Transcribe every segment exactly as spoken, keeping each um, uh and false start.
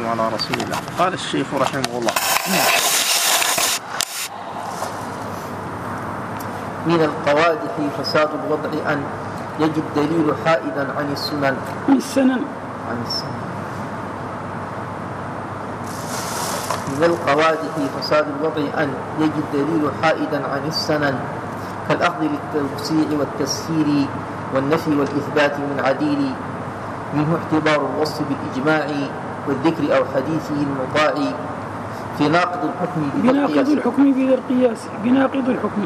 على رسول الله. قال الشيخ رحمه الله: من القوادح فساد الوضع أن يجد دليل حائدا عن السنن عن السنن عن السنن من القوادح فساد الوضع أن يجد دليل حائدا عن السنن كالأخذ للتوسيع والتسهيل والنفي والإثبات من عديل، منه اعتبار الوصف بالإجماع والذكر أو حديثه المطاع في ناقض الحكم بناقض الحكم بذا القياس بناقض الحكم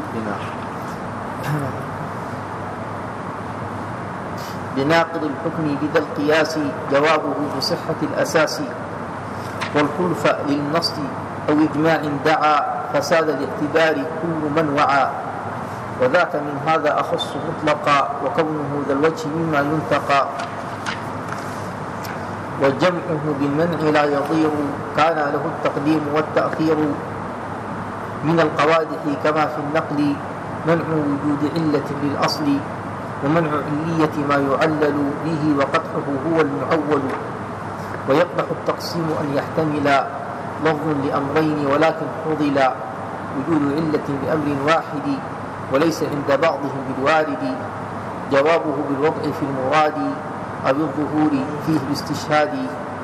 بناقض الحكم بذا القياس جوابه بصحة الأساس، والخلف للنص أو إجماع دعا فساد الاعتبار كل من وعى، وذاك من هذا أخص مطلقا وكونه ذا الوجه مما ينتقى، وجمعه بالمنع لا يضير كان له التقديم والتأخير. من القوادح كما في النقل منع وجود علة للأصل، ومنع علية ما يعلل به وقدحه هو المعول، ويقبح التقسيم أن يحتمل لفظ لأمرين ولكن فضل وجود علة لأمر واحد وليس عند بعضهم بالوارد، جوابه بالوضع في المراد أو الظهور فيه باستشهاد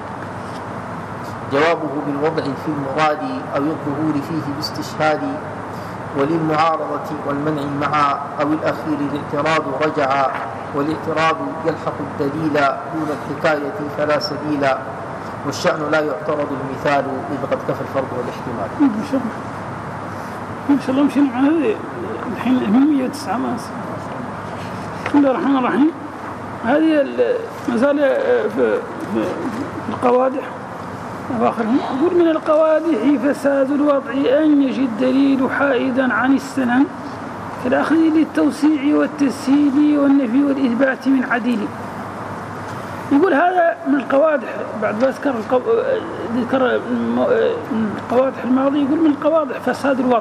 جوابه بالوضع في المراد أو الظهور فيه باستشهاد، وللمعارضة والمنع معا أو الأخير الاعتراض رجعا، والاعتراض يلحق الدليل دون الحكاية فلا سبيل، والشأن لا يعترض المثال إذ قد كفى الفرض والاحتمال. ما شاء الله مشينا على هذه الحين مئة وتسعة ماس. بسم الله الرحمن الرحيم. هذه المسألة في القوادح أواخرهم. أقول: من القوادح فساد الوضع أن يجد دليل حائدا عن السنن كالأخذ للتوسيع والتسهيل والنفي والإثبات من عديل. يقول هذا من القوادح بعد ما ذكر ذكر القوادح الماضي، يقول من القوادح فساد الوضع.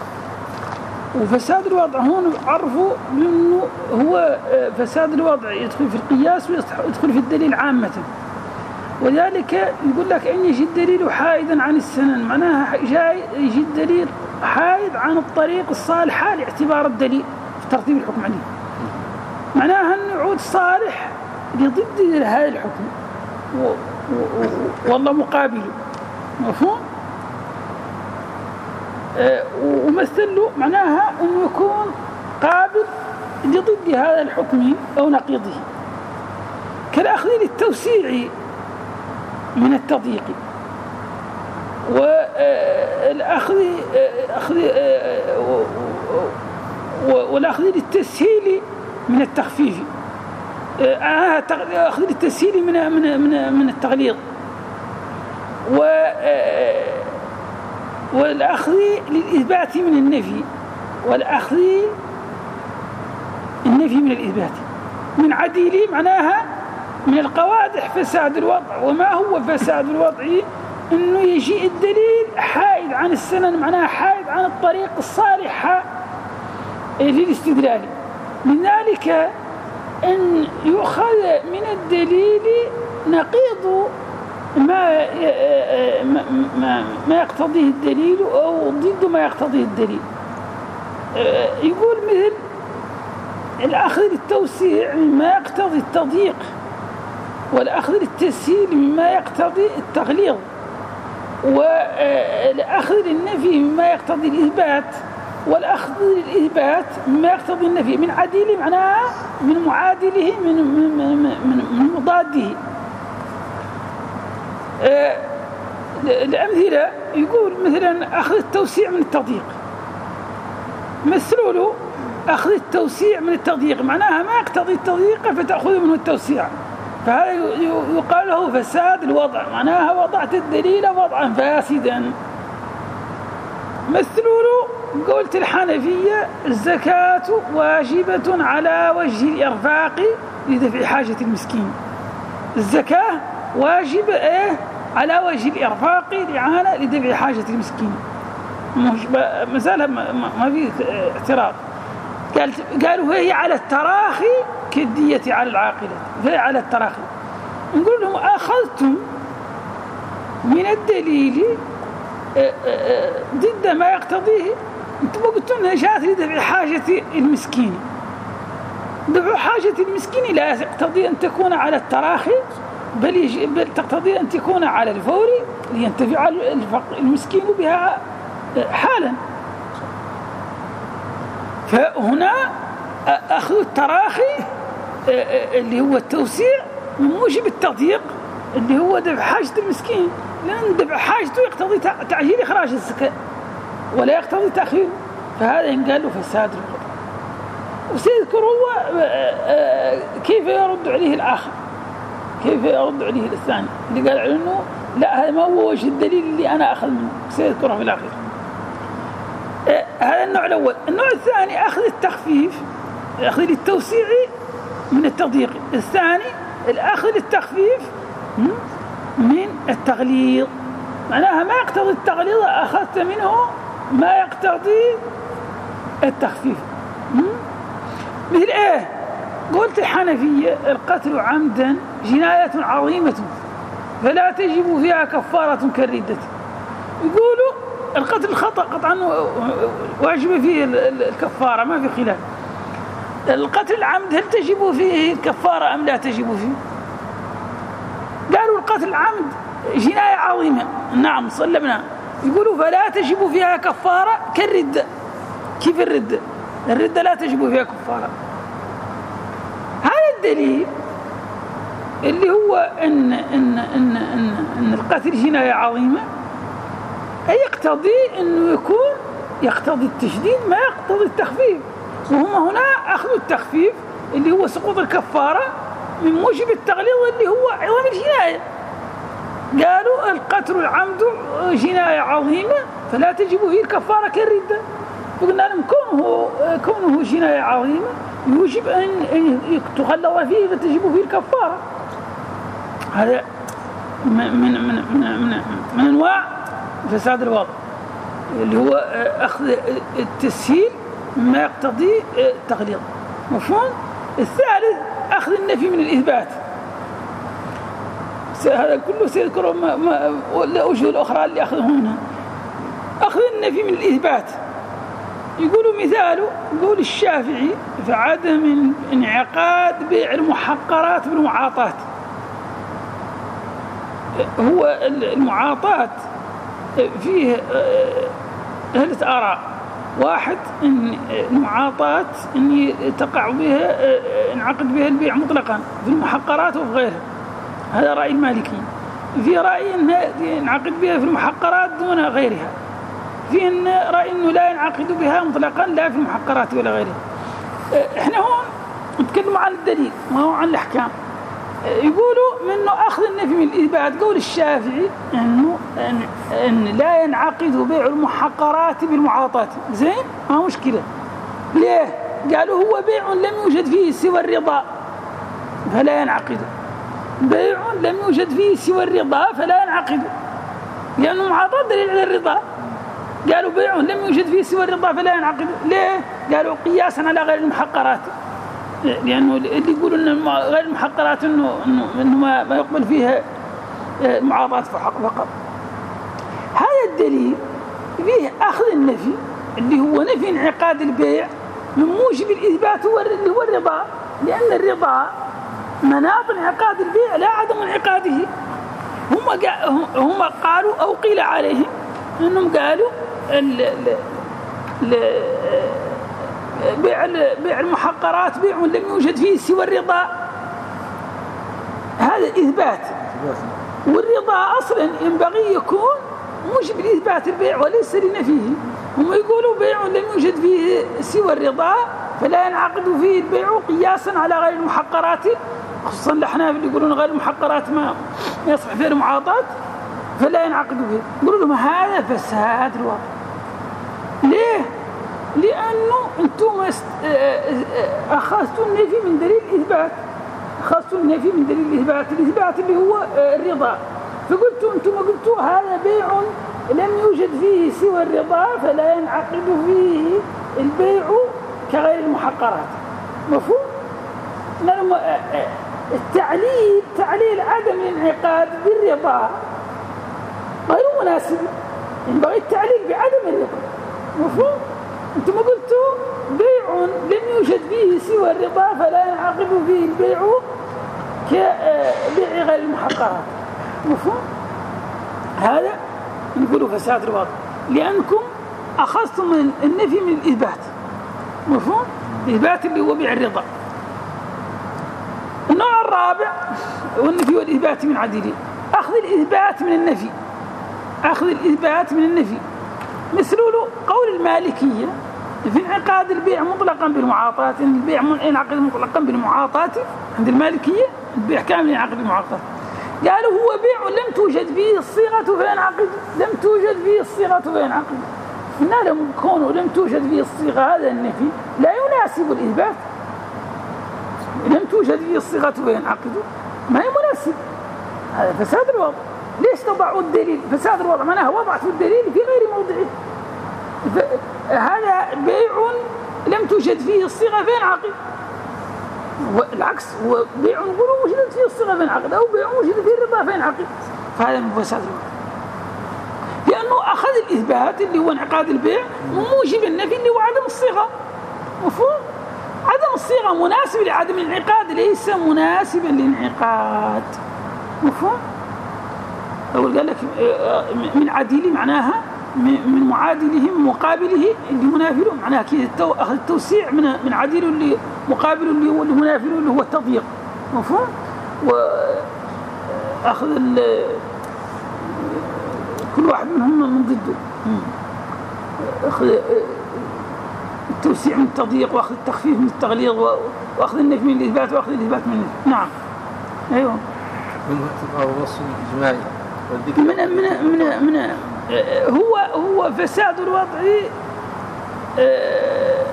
وفساد الوضع هون عرفوا بأنه هو فساد الوضع يدخل في القياس ويدخل في الدليل عامة، وذلك يقول لك أن يجد دليل حائدا عن السنن، معناها جاي يجد دليل حائد عن الطريق الصالحة لاعتبار الدليل في ترتيب الحكم عليه، معناها أن يعود صالح لضد هذا الحكم والله مقابله. مفهوم؟ أه ومثله معناها أنه يكون قابل لضد هذا الحكم أو نقيضه، كالأخذ للتوسيع من التضييق، والأخذ أخذ والأخذ للتسهيل من التخفيف، أخذ للتسهيل من من من من التغليظ، والأخذ للإثبات من النفي، والأخذ النفي من الإثبات من عديل، معناها من القوادح فساد الوضع. وما هو فساد الوضع؟ إنه يجيء الدليل حائد عن السنن، معناها حائد عن الطريق الصالحة للاستدلال. من ذلك أن يؤخذ من الدليل نقيض ما ما ما يقتضيه الدليل أو ضد ما يقتضيه الدليل. يقول مثل الأخذ للتوسيع مما يقتضي التضييق، والأخذ للتسهيل مما يقتضي التغليظ، والأخذ للنفي مما يقتضي الإثبات، والأخذ للإثبات مما يقتضي النفي من عديل، معناها من معادله من من من, من مضاده. الأمثلة يقول مثلا أخذ التوسيع من التضييق، مثلوا له أخذ التوسيع من التضييق، معناها ما يقتضي التضييق فتأخذ منه التوسيع، فهذا يقال له فساد الوضع، معناها وضعت الدليل وضعا فاسدا. مثلوا له قلت الحنفية الزكاة واجبة على وجه الإرفاق لدفع حاجة المسكين. الزكاة واجبة إيه؟ على وجه الإرفاق لعانة لدفع حاجة المسكين. مسألة ما في اعتراض. قال قالوا هي على التراخي كالدية على العاقلة، هي على التراخي. نقول لهم أخذتم من الدليل ضد ما يقتضيه. انتم قلتوا انها جاءت لدفع حاجة المسكين. دفع حاجة المسكين لا يقتضي ان تكون على التراخي، بل, بل تقتضي ان تكون على الفور لينتفع المسكين بها حالا. فهنا اخذ التراخي اللي هو التوسيع من موجب التضييق اللي هو دفع حاجة المسكين، لأن دفع حاجته يقتضي تعجيل إخراج الزكاة ولا يقتضي تأخيره، فهذا ينقال له فساد الوضع. وسيذكر هو كيف يرد عليه الآخر، كيف يرد عليه الثاني اللي قال عنه لا هذا ما هو وجه الدليل اللي أنا أخذ منه، سيذكره في الأخير. هذا النوع الأول. النوع الثاني أخذ التخفيف، أخذ التوسيع من التضييق. الثاني الأخذ التخفيف من التغليظ، معناها ما يقتضي التغليظ أخذت منه ما يقتضي التخفيف. مثل إيه؟ قلت الحنفية القتل عمدا جناية عظيمة فلا تجب فيها كفارة كالردة. يقولوا القتل الخطأ قطعا واجب فيه الكفارة، ما في خلاف. القتل العمد هل تجب فيه الكفارة أم لا تجب فيه؟ قالوا القتل العمد جناية عظيمة، نعم صلبنا. يقولوا فلا تجب فيها كفارة كالردة. كيف الردة؟ الردة لا تجب فيها كفارة. هذا الدليل اللي هو إن, إن, إن, إن, إن القتل جناية عظيمة أي يقتضي أنه يكون يقتضي التشديد ما يقتضي التخفيف، وهم هنا أخذوا التخفيف اللي هو سقوط الكفارة من موجب التغليظ اللي هو عظم الجناية. قالوا القتل العمد جناية عظيمة فلا تجب فيه الكفارة كالردة. فقلنا لهم كونه, كونه جناية عظيمة يوجب أن تغلظ فيه فتجب فيه الكفارة. هذا من, من, من, من, من أنواع فساد الوضع اللي هو أخذ التسهيل مما يقتضي التغليظ. مفهوم؟ الثالث أخذ النفي من الإثبات. هذا كله سيذكر ما ما الأوجه الأخرى اللي أخذه منها. أخذ النفي من الإثبات يقولوا مثاله، يقول الشافعي فعدم انعقاد بيع المحقرات بالمعاطات. هو المعاطات فيه هلت آراء. واحد إن المعاطات إن تقع بها انعقد بها البيع مطلقا في المحقرات وفي غيرها، هذا رأي المالكي. في رأي إن ينعقد بها في المحقرات دون غيرها. في إن رأي إنه لا ينعقد بها مطلقا لا في المحقرات ولا غيرها. إحنا هون نتكلم عن الدليل ما هو عن الأحكام. يقولوا منه أخذ النفي من الإثبات. قول الشافعي إنه إن, إن لا ينعقد بيع المحقرات بالمعاطات. زين ما مشكلة. ليه؟ قالوا هو بيع لم يوجد فيه سوى الرضا فلا ينعقد، بيع لم يوجد فيه سوى الرضا فلا ينعقد، لأنه معاطات دليل على الرضا. قالوا بيع لم يوجد فيه سوى الرضا فلا ينعقد. ليه؟ قالوا قياسا على غير المحقرات، لأنه اللي يقولوا أن غير المحقرات إنه إنه, إنه ما, ما يقبل فيها معاطات فقط. هذا الدليل فيه أخذ النفي اللي هو نفي انعقاد البيع من موجب الإثبات هو اللي هو الرضا، لأن الرضا مناط انعقاد البيع لا عدم انعقاده. هم هم قالوا أو قيل عليهم أنهم قالوا ال ال ال بيع بيع المحقرات بيع لم يوجد فيه سوى الرضا، هذا إثبات. والرضا أصلا ينبغي يكون موجب لإثبات البيع وليس لنفيه. هم يقولوا بيع لم يوجد فيه سوى الرضا فلا ينعقد فيه البيع قياسا على غير المحقرات، خصوصا الأحناف اللي يقولون غير المحقرات ما يصح فيه المعاطات فلا ينعقد فيه. يقولوا لهم هذا فساد الوضع. ليه؟ لأنه أنتم أخذتوا النفي من دليل الإثبات، أخذتوا النفي من دليل الإثبات، الإثبات اللي هو الرضا. فقلتوا أنتم قلتوا هذا بيع لم يوجد فيه سوى الرضا فلا ينعقد فيه البيع كغير المحقرات. مفهوم؟ التعليل تعليل عدم الانعقاد بالرضا مناسب، ينبغي التعليل بعدم الرضا. مفهوم؟ أنتم قلتوا بيع لم يوجد فيه سوى الرضا فلا ينعقد فيه البيع كبيع غير المحقرات. مفهوم؟ هذا نقوله فساد الوضع، لأنكم أخذتم من النفي من الإثبات. مفهوم؟ الإثبات اللي هو بيع الرضا. النوع الرابع والنفي والإثبات من عديل، أخذ الإثبات من النفي، أخذ الإثبات من النفي مثل قول المالكية في انعقاد البيع مطلقا بالمعاطاة، إن البيع ينعقد مطلقا بالمعاطاة عند المالكية، البيع كامل ينعقد بالمعاطاة. قالوا هو بيع لم توجد فيه الصيغة فينعقد، لم توجد فيه الصيغة فينعقد. قلنا لهم كونه لم توجد فيه الصيغة هذا النفي لا يناسب الإثبات، لم توجد فيه الصيغة فينعقد ما هي مناسب، هذا فساد الوضع. ليش تضعوا الدليل؟ فساد الوضع معناها وضعت الدليل في غير موضعه. هذا بيع لم توجد فيه الصيغة فينعقد، والعكس هو بيع نقولوا وجدت فيه الصيغة فينعقد، أو بيع وجد فيه الرضا فينعقد، فهذا من فساد الوضع. لأنه أخذ الإثبات اللي هو انعقاد البيع موجب النفي اللي هو عدم الصيغة. مفهوم؟ عدم الصيغة مناسب لعدم الانعقاد، ليس مناسبا للانعقاد. مفهوم؟ أقول قال لك من عديل معناها من معادله مقابله اللي منافله، معناها كده أخذ التوسيع من من عديل اللي مقابله اللي هو اللي منافله اللي هو التضييق. مفهوم؟ وأخذ كل واحد منهم من ضده، أخذ التوسيع من التضييق، وأخذ التخفيف من التغليظ، وأخذ النفي من الإثبات، وأخذ الإثبات من النفي. نعم. أيوه. من اعتبار وصف الإجماعي من من من من هو هو فساد الوضع آه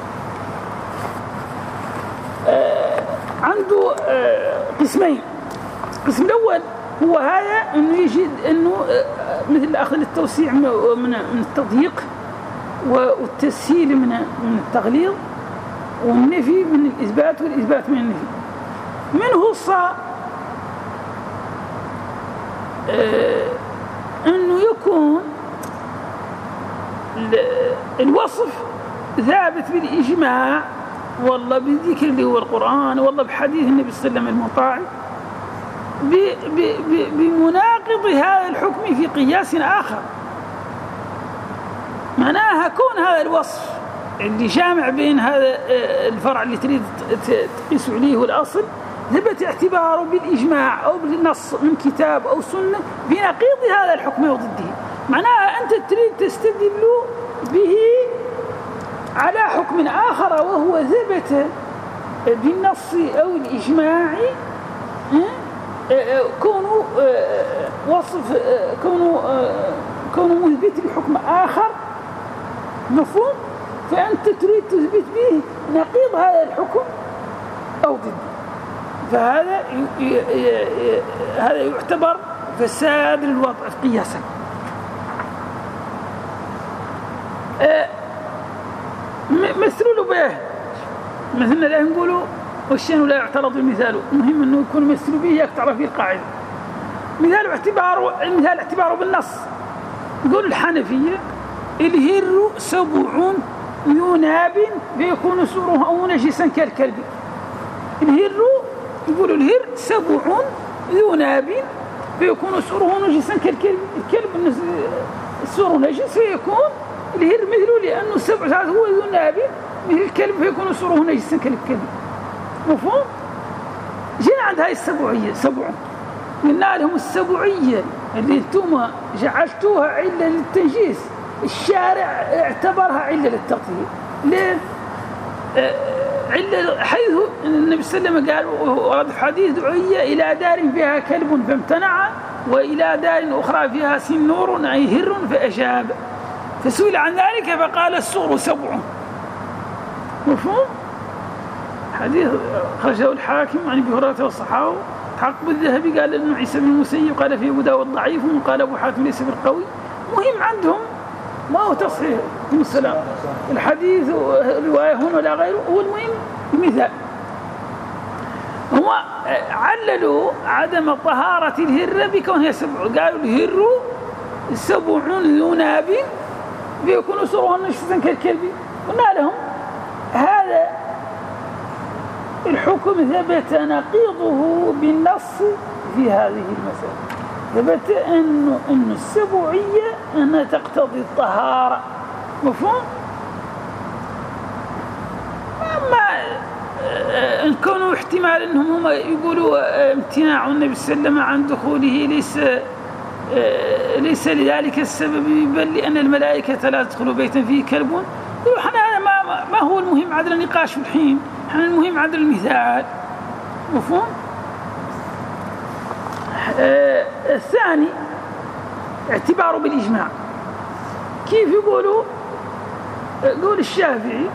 آه عنده آه قسمين. القسم الأول هو هذا إنه يجد إنه آه مثل أخذ التوسيع من من التضييق والتسهيل من من التغليظ، والنفي من الإثبات والإثبات من النفي. منه الصا آه أنه يكون الوصف ثابت بالإجماع، والله بالذكر اللي هو القرآن، والله بحديث النبي صلى الله عليه وسلم المطاع، بمناقض هذا الحكم في قياس آخر. معناها كون هذا الوصف اللي جامع بين هذا الفرع اللي تريد تقيس عليه والأصل ثبت اعتباره بالإجماع أو بالنص من كتاب أو سنة بنقيض هذا الحكم وضده. معناها أنت تريد تستدل به على حكم آخر وهو ثبت بالنص أو الإجماع، كونه وصف كونه كونه مثبت لحكم آخر. مفهوم؟ فأنت تريد تثبت به نقيض هذا الحكم أو ضده، فهذا ي... ي... ي... هذا يعتبر فساد للوضع قياسا. أه... مثلوا له به، مثلنا لا نقولوا والشيء لا يعترض المثال، المهم أنه يكون مثل به يكتعرف فيه القاعدة. مثال اعتباره المثال اعتباره بالنص. يقول الحنفية الهر سبع ذو ناب فيكون سوره أو نجسا كالكلب. الهر يقولوا الهر سبع ذو ناب فيكون سوره نجسا كالكلب. الكلب سوره نجس فيكون الهر مثله، لأنه السبع هو ذو ناب مثل الكلب فيكون سوره نجسا كالكلب. مفهوم؟ جينا عند هاي السبعية سبع، قلنا لهم السبعية اللي انتم جعلتوها علة للتنجيس، الشارع اعتبرها علة للتطهير. ليه؟ علة حيث النبي صلى الله عليه وسلم قال ورد حديث دعية إلى دار فيها كلب فامتنع، وإلى دار أخرى فيها سنور أي هر فأجاب، فسئل عن ذلك فقال السور سبع. مفهوم؟ حديث خرجه الحاكم عن ابي هريره والصحابه. تعقب الذهبي قال انه عيسى بن المسيب قال في ابو داود ضعيف، وقال ابو حاتم ليس بالقوي. مهم عندهم ما هو تصحيح السلام الحديث روايه هنا ولا غيره، هو المهم مثال. هو عللوا عدم طهاره الهر بكونها سبع، قالوا الهر سبع ذو ناب بيكون سرها نشفا كالكلب. قلنا لهم هذا الحكم ثبت نقيضه بالنص في هذه المسألة. ثبت أنه أن السبوعية أنها تقتضي الطهارة. مفهوم؟ أما إن كانوا احتمال أنهم هم يقولوا امتناع النبي صلى الله عليه وسلم عن دخوله ليس ليس لذلك السبب، بل لأن الملائكة لا تدخل بيتا فيه كلب. احنا ما, ما هو المهم عندنا النقاش الحين، احنا المهم عندنا المثال. مفهوم؟ آه الثاني اعتباره بالإجماع. كيف يقولوا؟ يقول الشافعي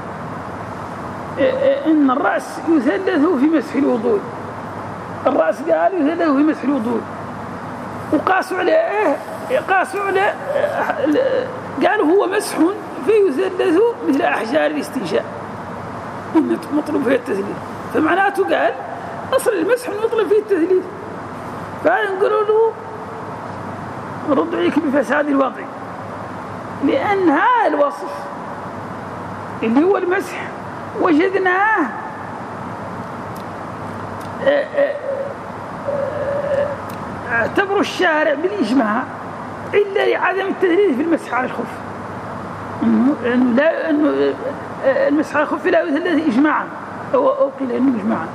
آه إن الرأس يثلث في مسح الوضوء. الرأس قال يثلث في مسح الوضوء، وقاسوا على ايه؟ قاسوا على قالوا هو مسح فيثلث مثل أحجار الاستنشاء، إن مطلوب فيه التثليث. فمعناته قال أصل المسح مطلوب فيه التثليث، فنقولوا له رد عليك بفساد الوضع، لأن هذا الوصف اللي هو المسح وجدناه اعتبروا الشارع بالإجماع إلا لعدم التثليث في المسح على الخف، إنه لا إنه المسح على الخف لا يثلث إجماعا أو أو قيل إنه إجماعا.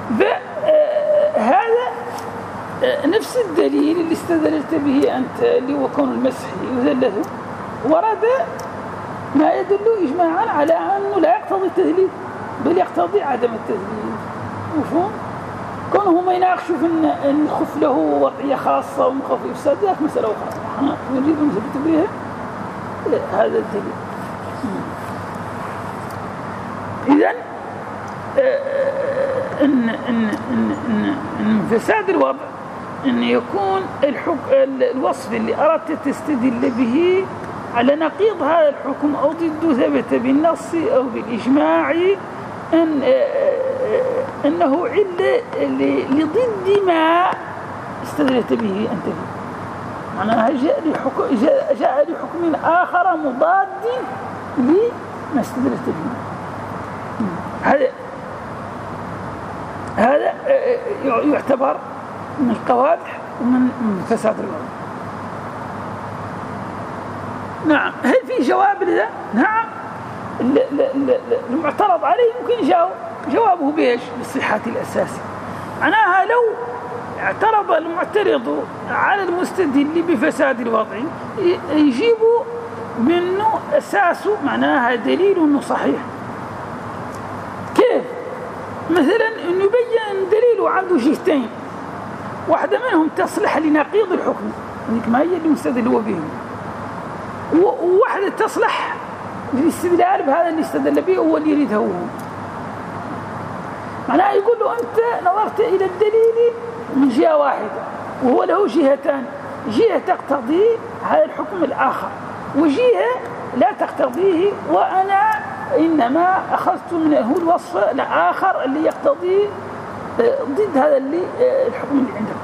فهذا نفس الدليل اللي استدللت به أنت اللي هو كون المسح يثلث، ورد ما يدل إجماعا على أنه لا يقتضي التثليث بل يقتضي عدم التثليث. مفهوم؟ كونهم يناقشوا في أن الخف له وضعية خاصة ومخاف يفسد، ذاك مسألة أخرى احنا نريد أن نثبت بها هذا الدليل. إذن إن إن إن إن إن فساد الوضع أن يكون الحكم الوصف اللي أردت تستدل به على نقيض هذا الحكم أو ضده ثبت بالنص أو بالإجماع أن أنه علة لضد ما استدلت به أنت به. معناها جاء لحكم جاء, جاء لحكم آخر مضاد لما استدلت به. هذا هذا يعتبر من القوادح ومن فساد الوضع. نعم. هل في جواب لذا؟ نعم. المعترض عليه ممكن يجاوب جوابه بإيش؟ بالصحة الأساسية. معناها لو اعترض المعترض على المستدل بفساد الوضع يجيبوا منه أساسه، معناها دليل أنه صحيح. كيف؟ مثلا أنه يبين دليله عنده جهتين، واحدة منهم تصلح لنقيض الحكم، هذيك ما هي اللي مستدل هو به، وواحدة تصلح للاستدلال بهذا اللي استدل به هو اللي يريده هو. معناه يقول له أنت نظرت إلى الدليل من جهة واحدة وهو له جهتان، جهة تقتضي هذا الحكم الآخر وجهة لا تقتضيه، وأنا إنما أخذت منه الوصف الآخر اللي يقتضي ضد هذا اللي الحكم اللي عنده.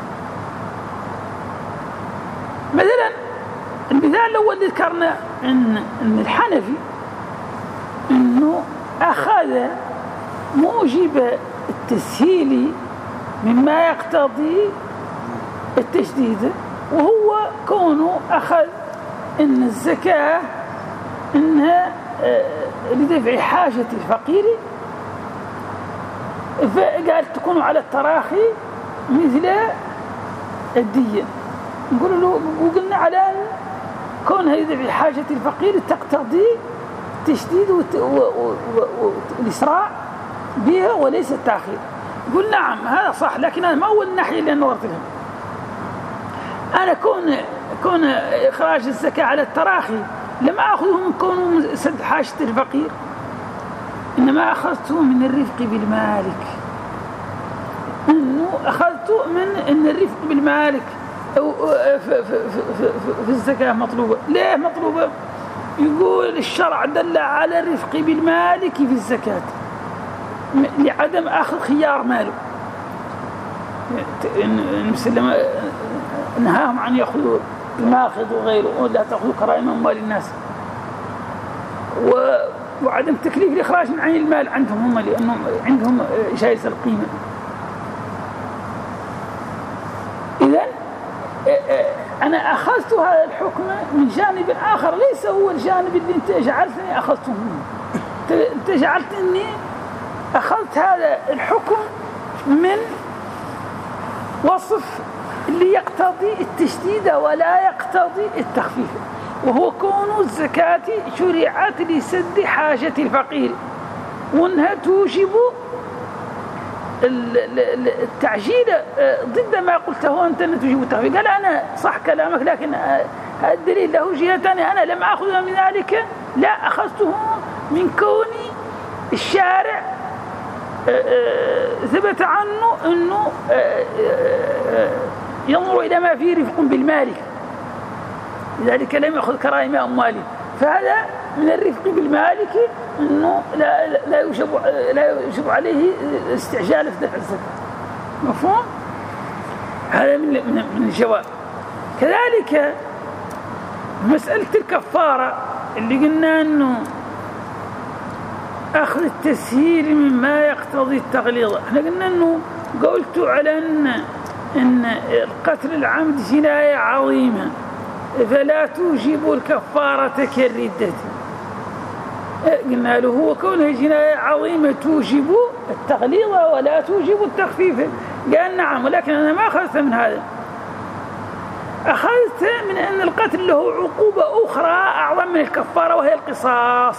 مثلا المثال الأول اللي ذكرنا إن, إن الحنفي إنه أخذ موجب التسهيل مما يقتضي التشديد، وهو كونه أخذ إن الزكاة إنها لدفع حاجة الفقير، فقال تكون على التراخي مثل الدية. نقول له وقلنا على أن كونها لدفع حاجة الفقير تقتضي التشديد والإسراع بها وليس التأخير. قل نعم هذا صح، لكن هذا ما هو الناحية اللي أنا نورت لهم. أنا كون كون إخراج الزكاة على التراخي لما أخذه من كونه سد حاجة الفقير، إنما أخذته من الرفق بالمالك، إنه أخذته من إن الرفق بالمالك أو في, في, في, في الزكاة مطلوبة. ليه مطلوبة؟ يقول الشرع دل على الرفق بالمالك في الزكاة لعدم أخذ خيار ماله. المسلم نهاهم عن يأخذوا الماخذ وغيره، ولا تأخذوا كرائم أموال الناس، وعدم تكليف الإخراج من عين المال عندهم هم، لأنهم عندهم جائزة القيمة. إذن أنا أخذت هذا الحكم من جانب آخر ليس هو الجانب اللي أنت جعلتني أخذته منه. أنت جعلتني أخذت هذا الحكم من وصف اللي يقتضي التشديد ولا يقتضي التخفيف، وهو كون الزكاة شرعت لسد حاجة الفقير، وأنها توجب التعجيل ضد ما قلته أنت أن توجب التخفيف. قال أنا صح كلامك، لكن الدليل له جهة ثانية، أنا لم أخذها من ذلك، لا أخذته من كوني الشارع ثبت عنه أنه ينظر إلى ما فيه رفق بالمالك، لذلك لم يأخذ كرائم أمواله. فهذا من الرفق بالمالك أنه لا لا يجب لا يجب عليه استعجال في دفع الزكاة. مفهوم؟ هذا من من الجواب. كذلك مسألة الكفارة اللي قلنا أنه أخذ التسهيل مما يقتضي التغليظ، احنا قلنا أنه قلت على أن أن القتل العمد جناية عظيمة فلا توجب الكفارة كالردة. قلنا له هو كونها جناية عظيمة توجب التغليظ ولا توجب التخفيف. قال نعم، ولكن أنا ما أخذت من هذا، أخذت من أن القتل له عقوبة أخرى أعظم من الكفارة وهي القصاص،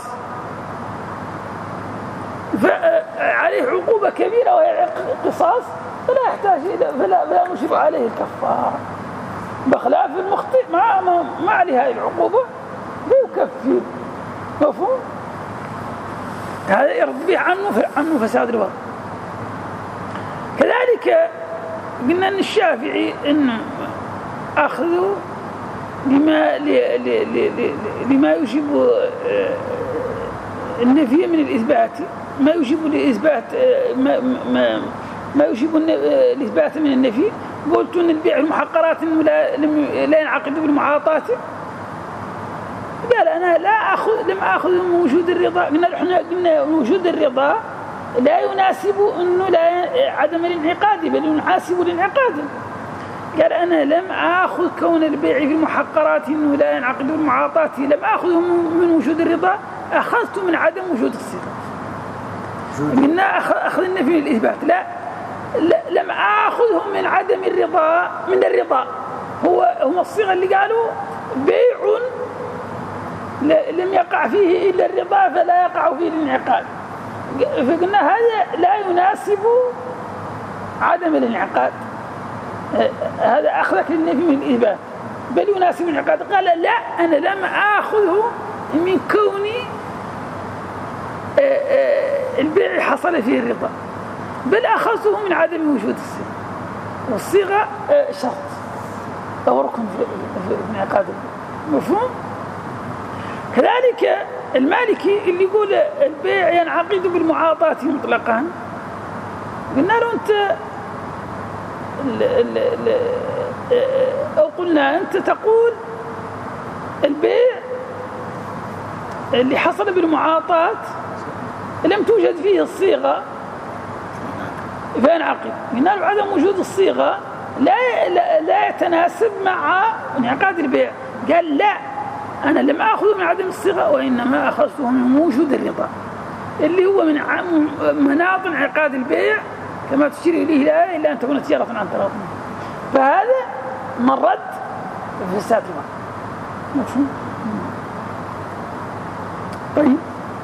فعليه عقوبة كبيرة وهي القصاص، فلا يحتاج إلى فلا, فلا نشرع عليه الكفارة، بخلاف المخطئ ما ما عليه هذه العقوبة فيكفر. مفهوم؟ هذا يرد به عنه عنه فساد الوضع. كذلك قلنا أن الشافعي إنه أخذ لما لما يجب النفي من الإثبات، ما يجب الإثبات ما ما ما يجب الإثبات من النفي. قلت أن البيع المحقرات لا لا ينعقد بالمعاطات. قال أنا لا أخذ لم أخذ من وجود الرضا، قلنا إحنا قلنا وجود الرضا لا يناسب إنه لا عدم الانعقاد بل يناسب الانعقاد. قال أنا لم أخذ كون البيع في المحقرات إنه لا ينعقد بالمعاطات، لم أخذه من وجود الرضا، أخذت من عدم وجود الصيغة. قلنا أخذ النفي من الإثبات، لا لم آخذه من عدم الرضا من الرضا، هو هم الصيغة اللي قالوا بيع لم يقع فيه إلا الرضا فلا يقع فيه الانعقاد. فقلنا هذا لا يناسب عدم الانعقاد، هذا أخذك للنفي من الإثبات بل يناسب الانعقاد. قال لا أنا لم آخذه من كوني البيع حصل فيه الرضا، بل أخذته من عدم وجود الصيغة، والصيغة شرط أو ركن في انعقاد. مفهوم؟ كذلك المالكي اللي يقول البيع ينعقد بالمعاطات مطلقا، قلنا له أنت ال ال ال أو قلنا أنت تقول البيع اللي حصل بالمعاطات لم توجد فيه الصيغة فينعقد. قلنا له عدم وجود الصيغة لا, لا, لا يتناسب مع انعقاد البيع. قال لا أنا لم أخذ من عدم الصيغة وإنما أخذته من وجود الرضا اللي هو من مناط انعقاد البيع كما تشير إليه الآية إلا أن تكون تجارة عن تراض. فهذا مرد في فساد الوضع. مفهوم؟ طيب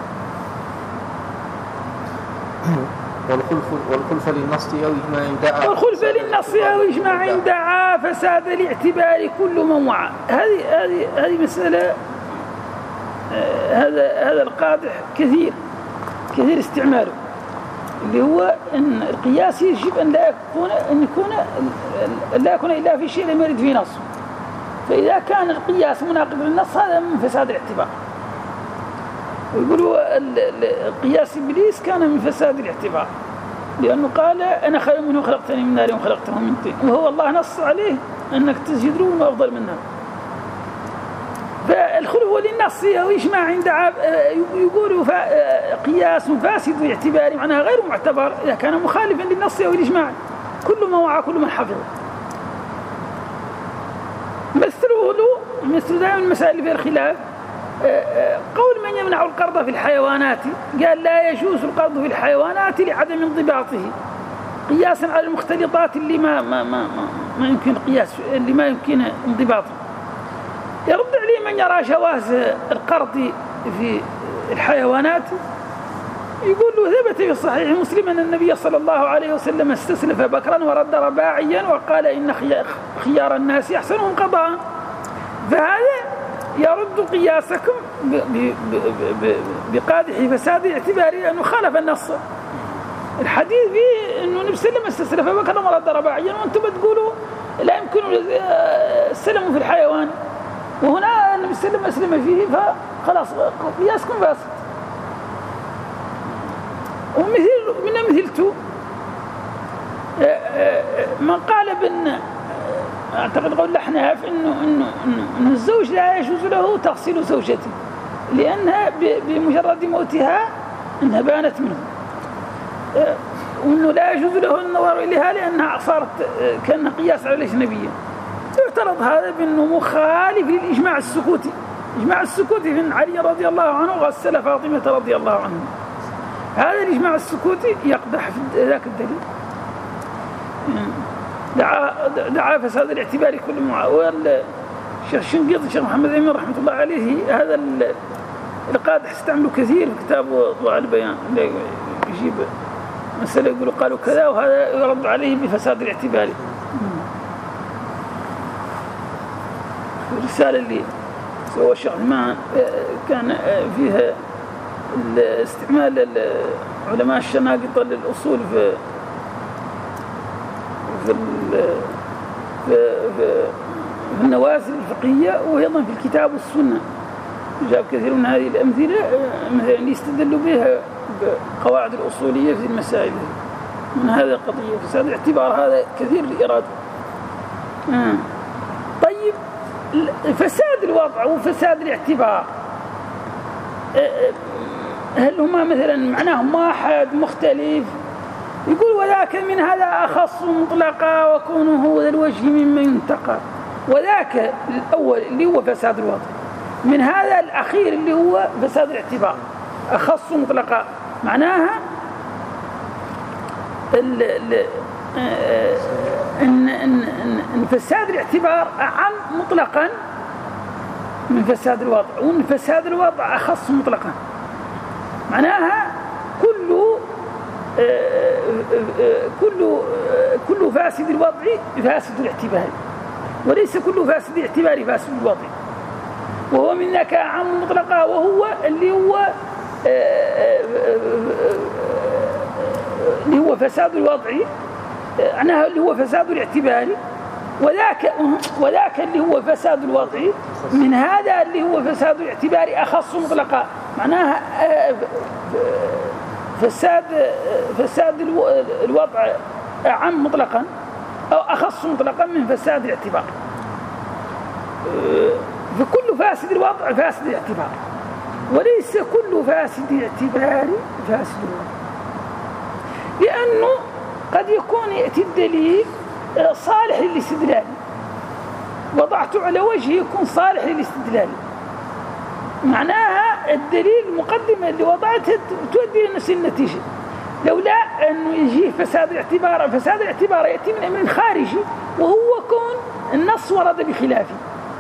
والخلف والخلف للنص أو إجماع دعا والخلف للنص أو إجماع دعا فساد الاعتبار كل من وعى. هذه هذه هذه مسألة آه هذا هذا القادح كثير كثير استعماله، اللي هو أن القياس يجب أن لا يكون أن يكون لا يكون إلا في شيء لم يرد فيه نص. فإذا كان القياس مناقض للنص هذا من فساد الاعتبار. ويقولوا القياس إبليس كان من فساد الاعتبار، لأنه قال أنا خير منه خلقتني من نار وخلقته من طين، وهو الله نص عليه أنك تسجد له وأفضل منها. الخلو للنص وإجماع دعا يقول قياس فاسد اعتباري معناها غير معتبر إذا كان مخالفا للنص أو الإجماع كل ما وعى كل من حفظ. مثله مثل دائما المسائل في الخلاف قول من يمنع القرض في الحيوانات قال لا يجوز القرض في الحيوانات لعدم انضباطه قياسا على المختلطات اللي ما ما ما ما يمكن قياس اللي ما يمكن انضباطه. يرد عليه من يرى جواز القرض في الحيوانات يقول له ثبت في صحيح مسلم أن النبي صلى الله عليه وسلم استسلف بكرا ورد رباعيا وقال إن خيار الناس أحسنهم قضاء. فهذا يرد قياسكم بقادح فساد اعتباري أنه خالف النص. الحديث فيه أنه النبي صلى الله عليه وسلم استسلف بكرا ورد رباعيا وأنتم بتقولوا لا يمكن السلم في الحيوان وهنا النبي صلى الله عليه وسلم أسلم فيه فخلاص قياسكم فاسد. ومثل من مثلته من قال بأن أعتقد قول الأحناف إنه إنه إنه الزوج لا يجوز له تغسيل زوجته لأنها بمجرد موتها إنها بانت منه وإنه لا يجوز له النظر إليها لأنها صارت كأنها قياس على الأجنبية. يعترض هذا بأنه مخالف للإجماع السكوتي. إجماع السكوتي من علي رضي الله عنه غسل فاطمة رضي الله عنه. هذا الإجماع السكوتي يقدح في ذاك الدليل. دعا دعا فساد الاعتبار كل معاوية. الشيخ الشنقيطي الشيخ محمد أمين رحمة الله عليه هذا القادح استعمله كثير في كتابه ضوء البيان يجيب مسألة يقولوا قالوا كذا وهذا يرد عليه بفساد الاعتبار. الرسالة اللي سوى الشيخ ما كان فيها استعمال علماء الشناقطة للأصول في في في, في النوازل الفقهية وأيضا في الكتاب والسنة جاب كثير من هذه الأمثلة مثلا يستدلوا بها بقواعد الأصولية في المسائل من هذه القضية فساد الاعتبار هذا كثير الإرادة. آه. طيب فساد الوضع وفساد الاعتبار هل هما مثلا معناهم واحد مختلف؟ يقول وذاك من هذا أخص مطلقا وكونه ذا الوجه مما ينتقى. وذاك الأول اللي هو فساد الوضع من هذا الأخير اللي هو فساد الاعتبار أخص مطلقا معناها ال ال إن, إن, إن فساد الاعتبار أعم مطلقا من فساد الوضع وإن فساد الوضع أخص مطلقا معناها كل كل كل فاسد الوضع فاسد الاعتبار وليس كل فاسد الاعتبار فاسد الوضع وهو من ذاك أعم مطلقا وهو اللي هو اللي هو فساد الوضع معناها اللي هو فساد الاعتبار وذاك وذاك اللي هو فساد الوضع من هذا اللي هو فساد الاعتبار أخص مطلقا معناها فساد فساد الوضع أعم مطلقا أو أخص مطلقا من فساد الاعتبار. فكل فاسد الوضع فاسد الاعتبار وليس كل فاسد الاعتبار فاسد الوضع لأنه قد يكون يأتي الدليل صالح للاستدلال وضعته على وجه يكون صالح للاستدلال معناها الدليل المقدمة اللي وضعتها تؤدي لنفس النتيجة لولا أنه يجيه فساد الاعتبار. فساد الاعتبار يأتي من أمر خارجي وهو كون النص ورد بخلافه.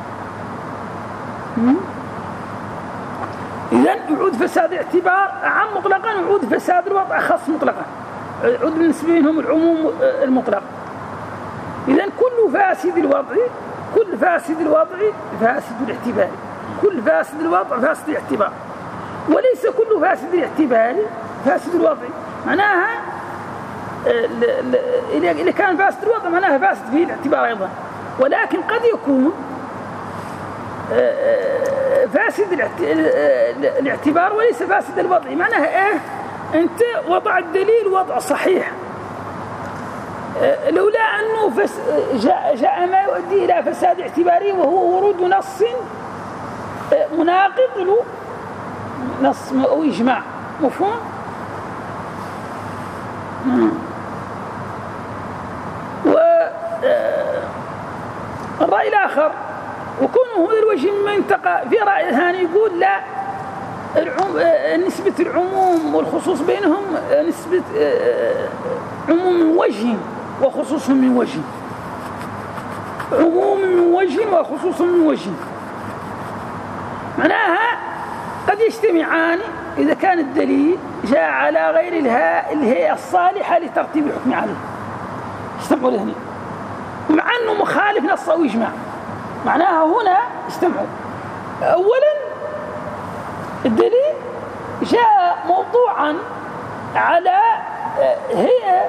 إذن يعود فساد الاعتبار أعم مطلقا ويعود فساد الوضع أخص مطلقا يعود بالنسبة لهم العموم المطلق. إذن كل فاسد الوضع كل فاسد الوضع فاسد الاعتبار كل فاسد الوضع فاسد الاعتبار وليس كل فاسد الاعتبار فاسد الوضع معناها إذا كان فاسد الوضع معناها فاسد فيه الاعتبار أيضا ولكن قد يكون فاسد الاعتبار وليس فاسد الوضع معناها إيه أنت وضع الدليل وضع صحيح لولا أنه فس جاء, جاء ما يؤدي إلى فساد اعتباري وهو ورود نص مناقض له نص أو إجماع. مفهوم؟ والرأي الآخر وكونه هذا الوجه مما ينتقى في رأي ثاني يقول لا، نسبة العموم والخصوص بينهم نسبة عموم من وجه وخصوص من وجه، عموم من وجه وخصوص من وجه، معناها قد يجتمعان إذا كان الدليل جاء على غير الهيئة الصالحة لترتيب الحكم عليه، اجتمعوا له هنا مع أنه مخالف نص أو إجماع، معناها هنا اجتمعوا. أولا الدليل جاء موضوعا على هيئة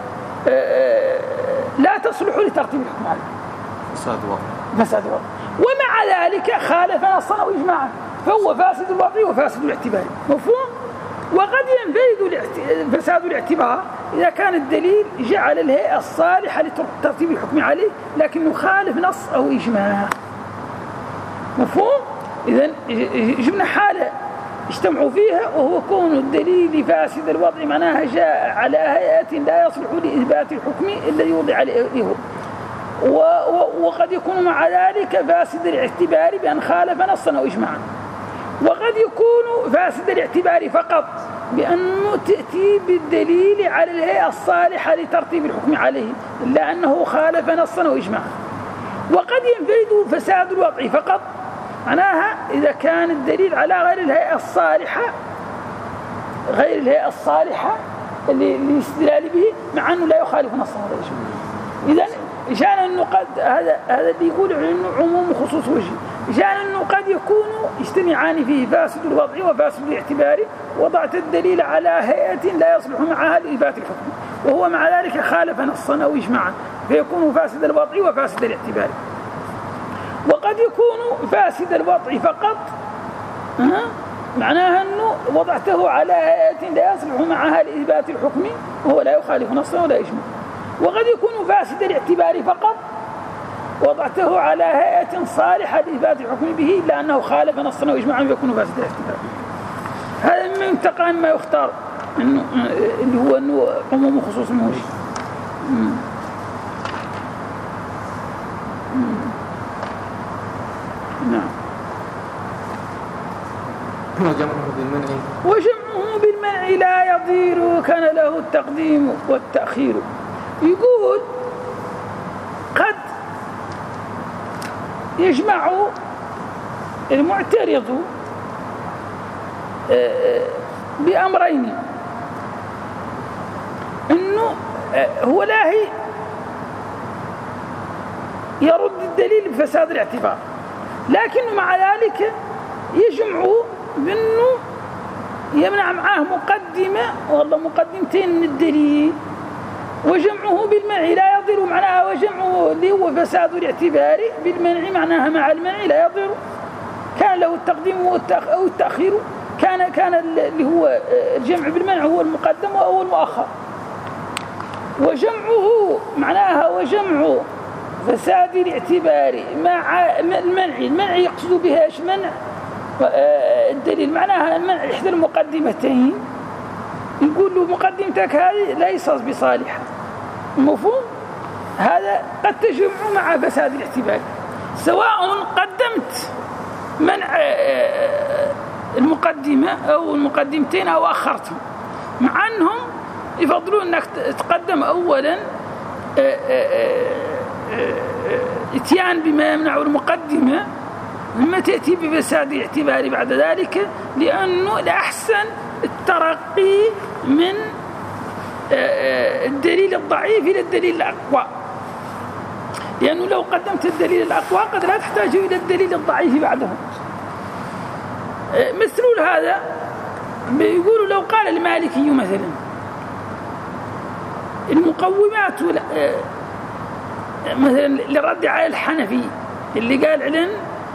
لا تصلح لترتيب الحكم عليه، فساد وضع فساد وضع، ومع ذلك خالف نصا أو إجماعا، فهو فاسد الوضع وفاسد الاعتبار. مفهوم؟ وقد ينفرد فساد الاعتبار إذا كان الدليل جعل الهيئة الصالحة لترتيب الحكم عليه لكنه خالف نص أو إجماع. مفهوم؟ إذن جبنا حالة اجتمعوا فيها وهو كون الدليل فاسد الوضع، معناها جاء على هيئة لا يصلح لإثبات الحكم الذي وضع عليه، وقد يكون مع ذلك فاسد الاعتبار بأن خالف نصا أو إجماعا، وقد يكون فاسد الاعتبار فقط بأنه تأتي بالدليل على الهيئة الصالحة لترتيب الحكم عليه إلا أنه خالف نصا أو إجماعا، وقد ينفرد فساد الوضع فقط، معناها إذا كان الدليل على غير الهيئة الصالحة غير الهيئة الصالحة اللي الاستدلال به مع أنه لا يخالف نصا ولا إجماعا. إذن جاء أنه قد هذا هذا اللي يقول إنه عموم خصوص وجه، جاء أنه قد يكون يجتمعان فيه فاسد الوضع وفاسد الاعتبار، وضعت الدليل على هيئة لا يصلح معها لإثبات الحكم وهو مع ذلك خالف نصا أو إجماعا، فيكون فاسد الوضع وفاسد الاعتبار. وقد يكون فاسد الوضع فقط معناها أنه وضعته على هيئة لا يصلح معها لإثبات الحكم وهو لا يخالف نصا ولا إجماعا. وقد يكون فاسد الاعتبار فقط وضعته على هيئة صالحة لإثبات الحكم به لأنه خالف نصا وإجماعا يكون فاسد الاعتبار. هذا مما ينتقى ما يختار إنه اللي هو إنه عموم خصوص موجه. نعم. وجمعه بالمنع وجمعه بالمنع لا يضير كان له التقديم والتأخير. يقول قد يجمع المعترض بأمرين، إنه هو لاهي يرد الدليل بفساد الاعتبار، لكنه مع ذلك يجمع بأنه يمنع معاه مقدمة والله مقدمتين من الدليل، وجمعه بالمنع لا يضر معناها، وجمعه اللي هو فساد الاعتبار بالمنع معناها مع المنع لا يضر، كان له التقديم أو التأخير، كان كان اللي هو الجمع بالمنع هو المقدم أو المؤخر، وجمعه معناها وجمع فساد الاعتبار مع المنع، المنع يقصد بها ايش؟ منع الدليل معناها منع إحدى المقدمتين، يقول له مقدمتك هذه ليست بصالحة. مفهوم؟ هذا قد تجمع مع فساد الاعتبار، سواء قدمت منع المقدمة أو المقدمتين أو أخرتهم، مع أنهم يفضلون أنك تقدم أولا اتيان بما يمنع المقدمة ثم تأتي بفساد الاعتبار بعد ذلك، لأنه الأحسن الترقي من الدليل الضعيف إلى الدليل الأقوى، لأنه لو قدمت الدليل الأقوى قد لا تحتاج إلى الدليل الضعيف بعده. مثل هذا بيقولوا لو قال المالكي مثلا المقومات مثلا للرد على الحنفي اللي قال علن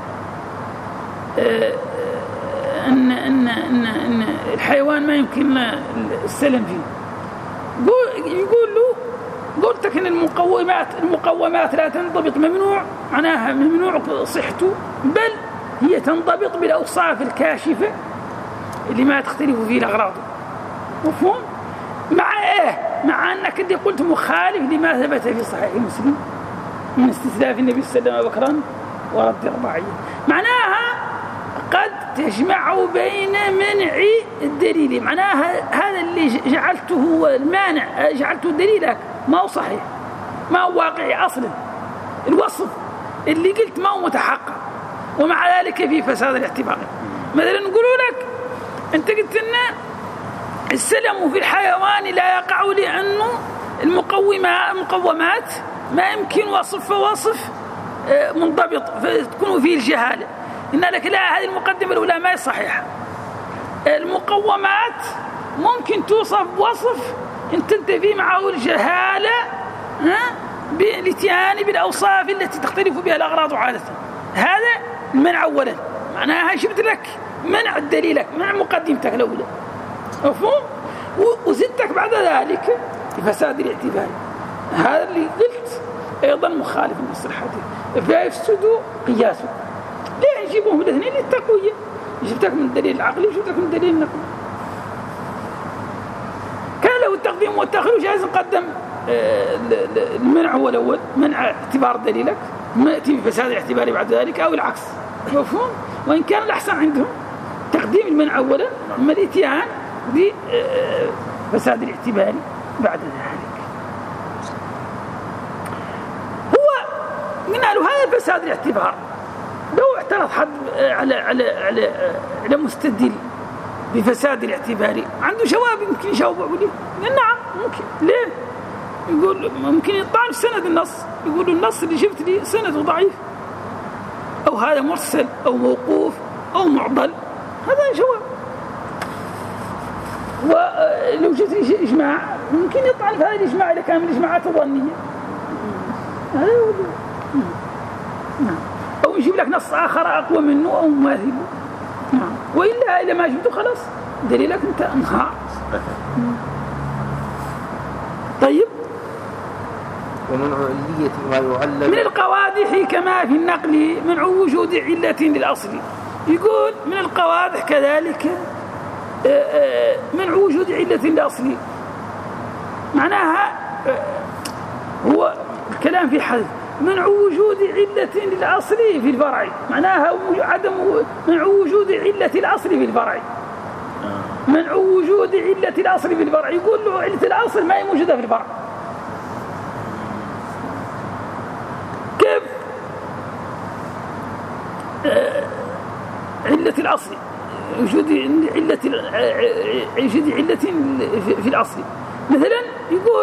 إن, إن, إن, إن الحيوان ما يمكن السلم فيه، يقول له قلت لك إن المقومات المقومات لا تنضبط، ممنوع معناها ممنوع صحته، بل هي تنضبط بالأوصاف الكاشفة اللي ما تختلف فيه الأغراض. مفهوم؟ مع إيه؟ مع أنك اللي قلت مخالف لما ثبت في صحيح مسلم من استثلاث النبي صلى الله عليه وسلم بكرا ورد رباعية. معناها قد تجمع بين منع الدليل، معناها هذا اللي جعلته هو المانع جعلته دليلك ما هو صحيح، ما هو واقعي أصلا. الوصف اللي قلت ما هو متحقق، ومع ذلك في فساد الاعتبار. مثلا نقولوا لك أنت قلت لنا السلم في الحيوان لا يقع لأنه المقومات ما يمكن وصف وصف منضبط فتكون فيه الجهالة. إن لك لا، هذه المقدمة الأولى ما هي صحيحة. المقومات ممكن توصف بوصف إن تنتفي معه الجهالة بالاتيان بالأوصاف التي تختلف بها الأغراض عادة. هذا المنع أولا، معناها جبت لك منع دليلك، منع مقدمتك الأولى. مفهوم؟ وزدتك بعد ذلك فساد الاعتبار. هذا اللي قلت أيضا مخالف النص الحديث، فيفسد قياسه. ليه نجيبهم الاثنين للتقوية؟ جبتك من الدليل العقلي وجبتك من الدليل النقلي. كان له التقديم والتأخير، جائز نقدم المنع هو الأول، منع اعتبار دليلك ما يأتي بفساد الاعتبار بعد ذلك، أو العكس. مفهوم؟ وإن كان الأحسن عندهم تقديم المنع أولا ثم الاتيان بفساد الاعتبار بعد ذلك. هو قلنا له هذا فساد الاعتبار. لو اعترض حد على على على على مستدل بفساد الاعتبار عنده جواب يمكن يجاوب عليه. نعم ممكن. ليه؟ يقول ممكن يطعن سند النص، يقول النص اللي جبت لي سنده ضعيف، أو هذا مرسل أو موقوف أو معضل. هذا جواب. ولو جبت لي إجماع ممكن يطعن في هذا الإجماع إذا كان من الإجماعات الظنية. هذا هو. نعم. أو يجيب لك نص آخر أقوى منه أو مماثله. نعم. وإلا إذا ما جبته خلاص دليلك أنت انهار. طيب. ومنع علية ما يعلل من القوادح كما في النقل منع وجود علة للأصل. يقول من القوادح كذلك منع وجود علة للأصل، معناها هو الكلام في حذف منع وجود علة للأصل في الفرع، معناها عدم منع وجود علة الأصل في الفرع. منع وجود علة الأصل في الفرع، يقول له علة الأصل ما هي موجودة في الفرع. كيف؟ آه علة الأصل، وجود علة وجود علة في الأصل. مثلا يقول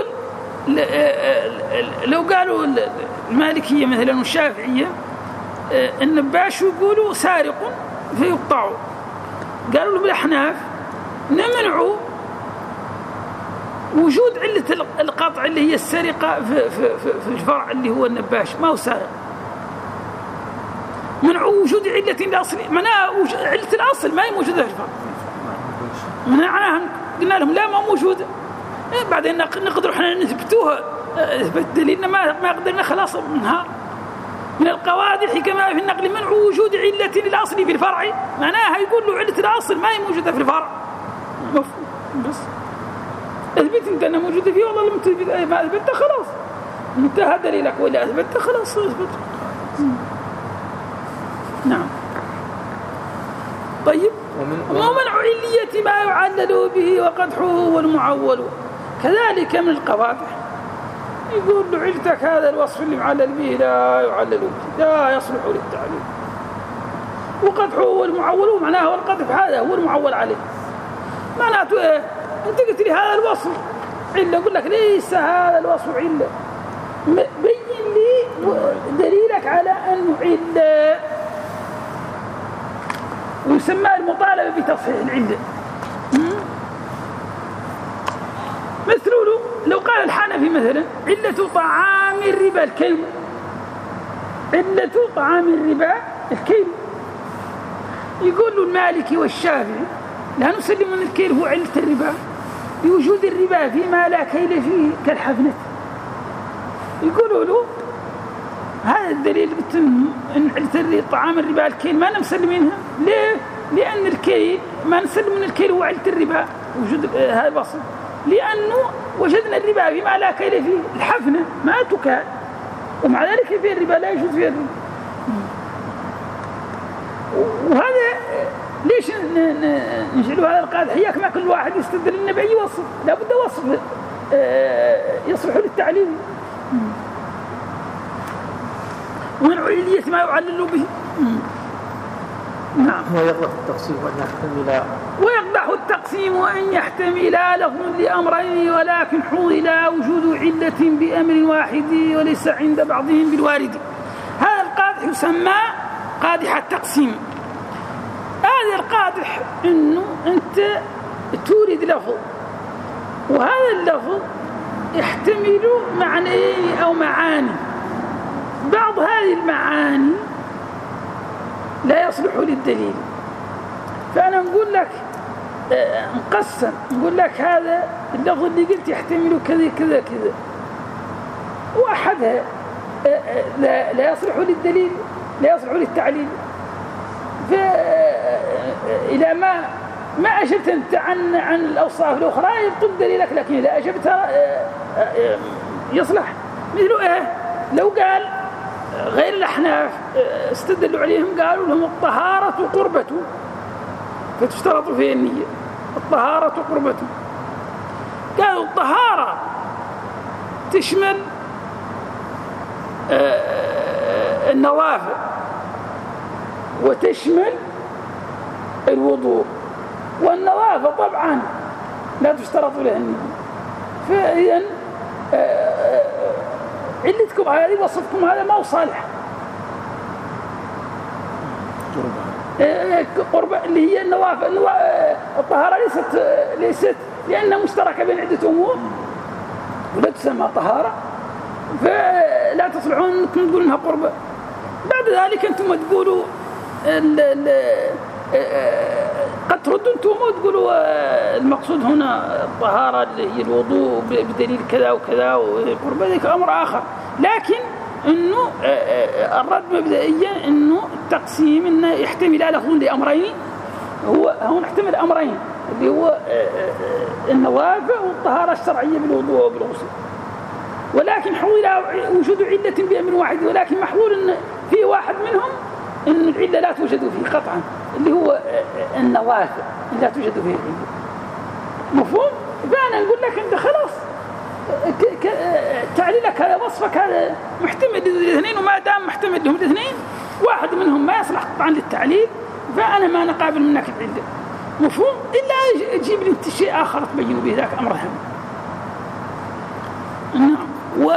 لو قالوا المالكية مثلا والشافعية النباش يقولوا سارق فيقطعوا، قالوا لهم الأحناف نمنعوا وجود علة القطع اللي هي السرقة في, في, في الفرع اللي هو النباش ما هو سارق. منعوا وجود علة الأصل، معناها علة الأصل ما هي موجودة في الفرع. معناها قلنا لهم لا ما موجودة. بعدين نقدر احنا نثبتوها دليلنا ما ما قدرنا خلاص منها. من القوادح كما في النقل منع وجود علة للأصل في الفرع، معناها يقول له علة الأصل ما هي موجودة في الفرع. بس اثبت انت انها موجودة فيه، والله لم تثبت ما اثبتها خلاص انتهى دليلك، ولا اثبتها خلاص اثبت. نعم. طيب. ومنع علية ما يعلل به وقدحه والمعول كذلك من القوادح. يقول له علتك هذا الوصف اللي معلل به لا يعلل به، لا يصلح للتعليل. وقدحه والمعول معناه والقدح هذا هو المعول عليه. معناته ايه؟ انت قلت لي هذا الوصف علة، اقول لك ليس هذا الوصف علة، بين لي دليلك على انه علة، ويسمى المطالبة بتصحيح العلة. مثل لو قال الحنفي مثلا علة طعام الربا الكيل، علة طعام الربا الكيل، يقول له المالكي والشافعي لا نسلم من الكيل هو علة الربا بوجود الربا فيما لا كيل فيه كالحفنة. يقولوا له هذا الدليل قلت إن علة طعام الربا الكيل ما نسلمينها. ليه؟ لأن الكيل ما نسلم من الكيل هو علة الربا وجود هذا الوصف، لأنه وجدنا الربا فيما لا كيل فيه، الحفنة ما تكال، ومع ذلك فيه الربا لا يوجد فيه الربا. وهذا ليش نجعل هذا القاعدة حياك ما كل واحد يستدل لنا بأي وصف، لابد وصف يصلح للتعليل. ومن علية ما يعلل به. نعم. ويقدح التقسيم وأن يحتمل ويقدح التقسيم وأن يحتمل لفظ لأمرين ولكن حول وجود علة بأمر واحد وليس عند بعضهم بالوارد. هذا القادح يسمى قادح التقسيم. هذا القادح إنه أنت تورد لفظ، وهذا اللفظ يحتمل معنيين أو معاني. بعض هذه المعاني لا يصلح للدليل، فأنا نقول لك نقسم، نقول لك هذا اللفظ اللي قلت يحتمل كذا كذا كذا، وأحدها لا, لا يصلح للدليل، لا يصلح للتعليل. فإذا ما ما أجبت أنت عن عن الأوصاف الأخرى يبطل دليلك، لكن إذا أجبتها يصلح. مثل إيه؟ لو قال غير الأحناف استدلوا عليهم قالوا لهم الطهارة قربة فتشترط فيه النية، الطهارة قربة. قالوا الطهارة تشمل النوافل وتشمل الوضوء، والنوافل طبعا لا تشترط لها النية. فإذن علتكم هذه وصفكم هذا ما هو صالح. قربة اللي هي النوافل، الطهارة ليست ليست لأنها مشتركة بين عدة أمور ولا تسمى طهارة، فلا تصلحون أنكم تقولوا إنها قربة. بعد ذلك أنتم تقولوا ال ال قد تردوا أنتم وتقولوا المقصود هنا الطهارة اللي هي الوضوء بدليل كذا وكذا وقربة، ذلك أمر آخر. لكن إنه الرد مبدئيا إنه التقسيم إنه يحتمل لفظ لأمرين، هو هو يحتمل أمرين اللي هو النوافل والطهارة الشرعية بالوضوء وبالغسل، ولكن حول وجود علة بأمر واحد، ولكن محظور إن في واحد منهم إن العلة لا توجد فيه قطعا، اللي هو النوافل لا توجد فيه العلة. مفهوم؟ فأنا نقول لك أنت خلاص تعليلك هذا وصفك هذا محتمل للاثنين، وما دام محتمل لهم الاثنين واحد منهم ما يصلح قطعا للتعليل، فأنا ما نقابل منك العلة. مفهوم؟ إلا أجيب لي أنت شيء آخر تبين به ذاك أمر هم. نعم. و...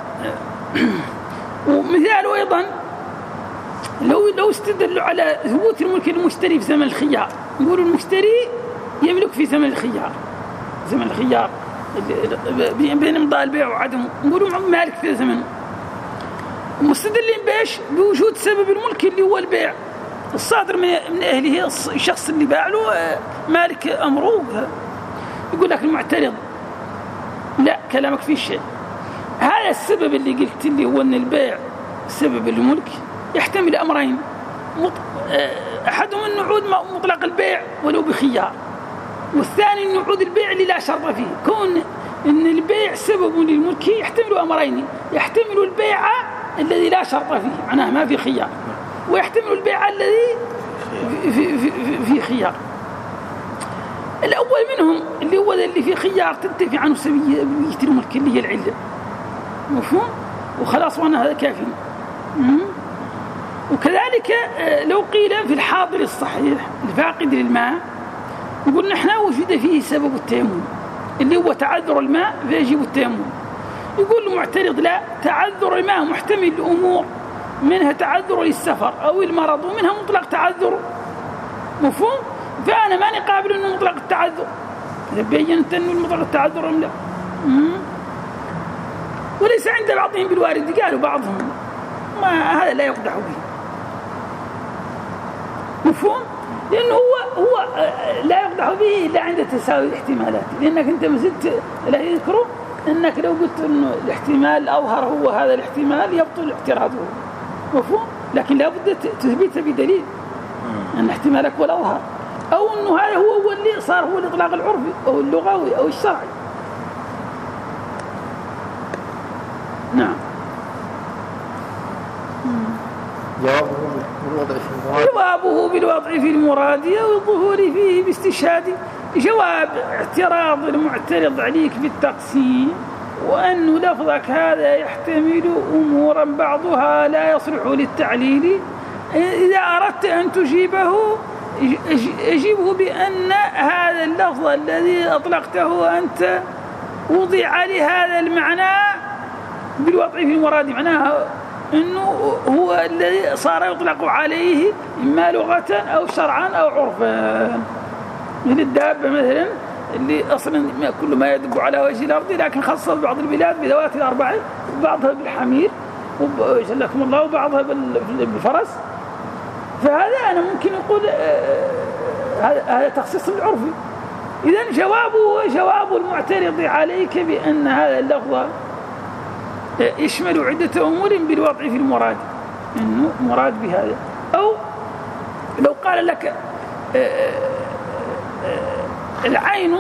ومثال أيضا لو لو استدلوا على ثبوت الملك المشتري في زمن الخيار، يقولوا المشتري يملك في زمن الخيار، زمن الخيار بين إمضاء البيع وعدمه، نقولوا مالك في زمنه. مستدلين بايش؟ بوجود سبب الملك اللي هو البيع الصادر من من أهله، الشخص اللي باع له مالك أمره. يقول لك المعترض لا كلامك فيه شيء، هذا السبب اللي قلت اللي هو أن البيع سبب الملك يحتمل أمرين، أحدهم النعود مطلق البيع ولو بخيار، والثاني النعود البيع اللي لا شرط فيه. كون أن البيع سبب للملك يحتمل أمرين، يحتمل البيع الذي لا شرط فيه معناه ما في خيار، ويحتمل البيع الذي في, في, في, في خيار. الأول منهم اللي هو اللي في خيار تنتفي عنه سبية الملك اللي هي العلة. مفهوم؟ وخلاص وانا هذا كافي. وكذلك لو قيل في الحاضر الصحيح الفاقد للماء، يقول نحن وجد فيه سبب التيمم اللي هو تعذر الماء فيجب التيمم. يقول المعترض لا، تعذر الماء محتمل لأمور، منها تعذر للسفر أو المرض، ومنها مطلق تعذر. مفهوم؟ فأنا ما نقابل أنه مطلق التعذر، إذا بيّنت أنه مطلق التعذر أم لا. وليس عند بعضهم بالوارد، قالوا بعضهم ما هذا لا يقدح به. مفهوم؟ لأنه هو هو لا يقدح به إلا عند تساوي الاحتمالات، لأنك أنت ما زلت لا يذكره أنك لو قلت أنه الاحتمال الأظهر هو هذا الاحتمال يبطل اعتراضه، مفهوم؟ لكن لابد تثبيته بدليل أن احتمالك هو الأظهر، أو أنه هذا هو هو اللي صار هو الإطلاق العرفي أو اللغوي أو الشرعي. نعم. جوابه بالوضع في المراد جوابه بالوضع في المراد أو الظهور فيه باستشهاد. جواب اعتراض المعترض عليك بالتقسيم وأن لفظك هذا يحتمل أمورا بعضها لا يصلح للتعليل، إذا أردت أن تجيبه أجيبه بأن هذا اللفظ الذي أطلقته أنت وضع لهذا المعنى بالوضع في المراد، معناها أنه هو الذي صار يطلق عليه إما لغة أو شرعا أو عرفا. من الدابة مثلا اللي أصلا كل ما يدب على وجه الأرض، لكن خاصة بعض البلاد بذوات الأربعة، وبعضها بالحمير وجلكم الله وبعضها بالفرس، فهذا أنا ممكن أقول هذا تخصيص العرفي. إذن جوابه جواب المعترض عليك بأن هذا اللفظ يشمل عدة أمور بالوضع في المراد، إنه مراد بهذا. أو لو قال لك العين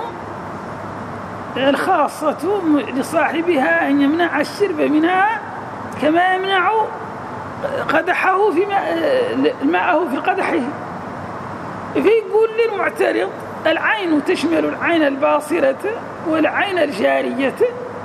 الخاصة لصاحبها أن يمنع الشرب منها كما يمنع قدحه في ماءه في قدحه، فيقول للمعترض العين تشمل العين الباصرة والعين الجارية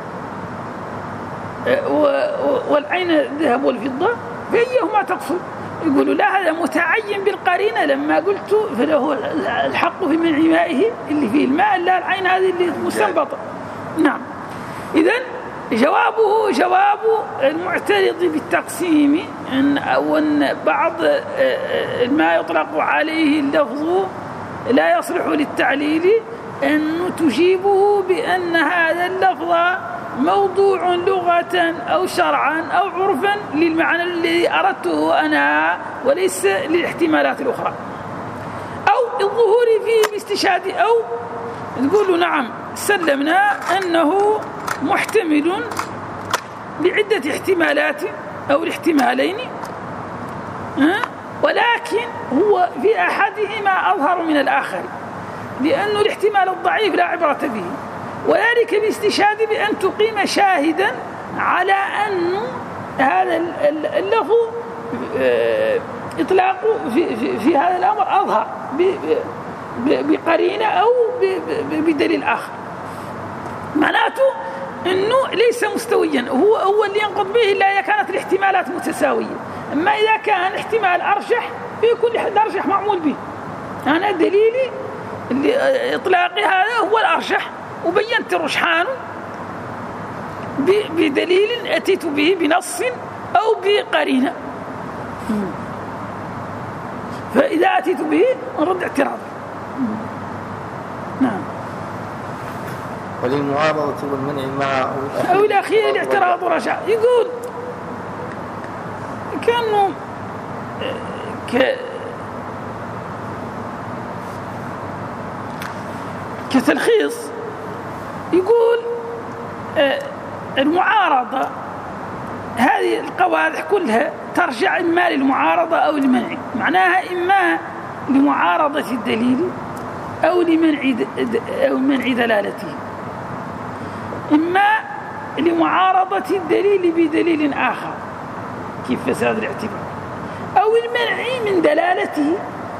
والعين الذهب والفضة، فأيهما تقصد؟ يقولوا لا، هذا متعين بالقرينة لما قلت فله الحق في منع مائه اللي فيه الماء، لا العين هذه اللي مستنبطة. نعم. إذن جوابه جواب المعترض بالتقسيم أن أو أن بعض ما يطلق عليه اللفظ لا يصلح للتعليل، أن تجيبه بأن هذا اللفظ موضوع لغة أو شرعا أو عرفا للمعنى الذي أردته أنا وليس للاحتمالات الأخرى. أو الظهور فيه باستشهاد، أو تقول له نعم سلمنا أنه محتمل لعدة احتمالات أو الاحتمالين، ولكن هو في أحدهما أظهر من الآخر، لأنه الاحتمال الضعيف لا عبرة به، وذلك باستشهاد بأن تقيم شاهدا على أن هذا اللفظ إطلاقه في, في, في هذا الأمر أظهر بقرينة أو بدليل آخر، معناته أنه ليس مستويا، هو هو اللي ينقض به إلا إذا كانت الاحتمالات متساوية. أما إذا كان احتمال أرجح فيكون الأرجح معمول به. أنا دليلي اللي إطلاقي هذا هو الأرجح، وبينت الرجحان بدليل أتيت به بنص أو بقرينة، فإذا أتيت به نرد اعتراض. نعم. وللمعارضة والمنع مع أو الأخير الاعتراض رجع، يقول كأنه ك كتلخيص، يقول المعارضة هذه القواعد كلها ترجع إما للمعارضة أو المنع، معناها إما لمعارضة الدليل أو لمنع أو منع دلالته، إما لمعارضة الدليل بدليل آخر كيف فساد الاعتبار، أو المنع من دلالته.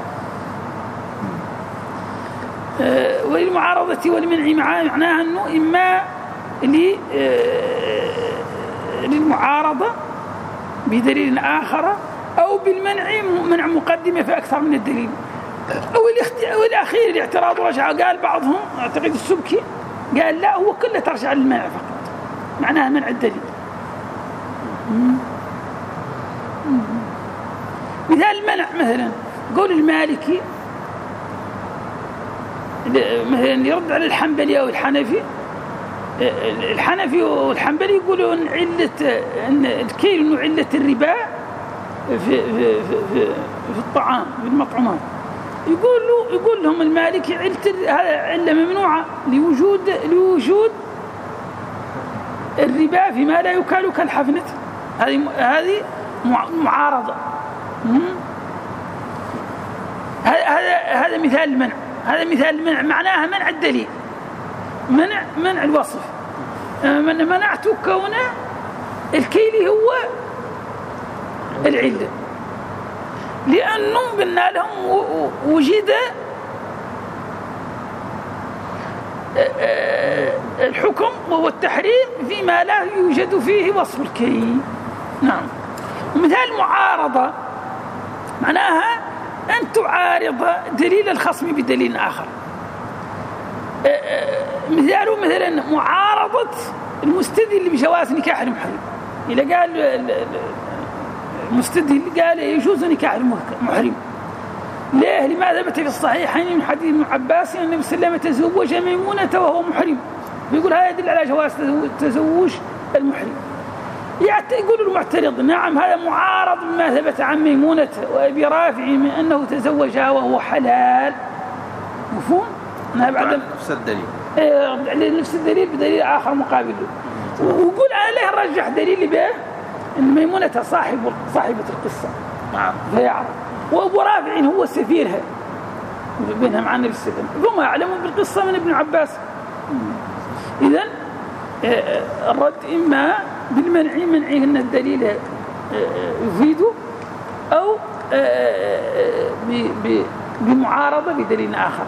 وللمعارضة والمنع معناها أنه إما للمعارضة بدليل آخر أو بالمنع منع مقدمة في أكثر من الدليل. أو الأخير الاعتراض رجع، قال بعضهم أعتقد السبكي قال لا، هو كله ترجع للمنع فقط، معناها منع الدليل. مثال المنع مثلا قول المالكي مثلا يرد على الحنبلي أو الحنفي، الحنفي والحنبلي يقولوا أن علة أن الكيل إنه علة الربا في في في في الطعام في المطعومات، يقول له يقول لهم المالكي علة هذا علة ممنوعة لوجود لوجود الربا فيما لا يكال كالحفنة، هذه هذه معارضة. هذا هذا مثال المنع، هذا مثال المنع معناها منع الدليل، منع منع الوصف. من منعت كون الكيل هو العلة، لأنه قلنا لهم وجد الحكم وهو التحريم فيما لا يوجد فيه وصف الكيل. نعم. مثال معارضة معناها أن تعارض دليل الخصم بدليل آخر. مثاله مثلا معارضة المستدل بجواز نكاح المحرم. إذا قال المستدل قال يجوز نكاح المحرم، ليه؟ لما ثبت في الصحيحين من حديث ابن عباس أن النبي صلى الله عليه وسلم تزوج ميمونة وهو محرم، بيقول هذا يدل على جواز تزوج المحرم. يقول المعترض نعم هذا معارض بما ثبت عن ميمونة وأبي رافع من أنه تزوجها وهو حلال. مفهوم؟ أنا بعد نفس الدليل إيه نفس الدليل بدليل آخر مقابل، ويقول عليه رجح دليل به أن ميمونة صاحب صاحبة القصة. نعم. فيعرف وأبو رافع هو سفيرها بينها مع النبي صلى الله عليه وسلم، هم يعلمون بالقصة من ابن عباس. إذن الرد إما بالمنع منعه أن الدليل يفيده، أو بمعارضة بدليل آخر،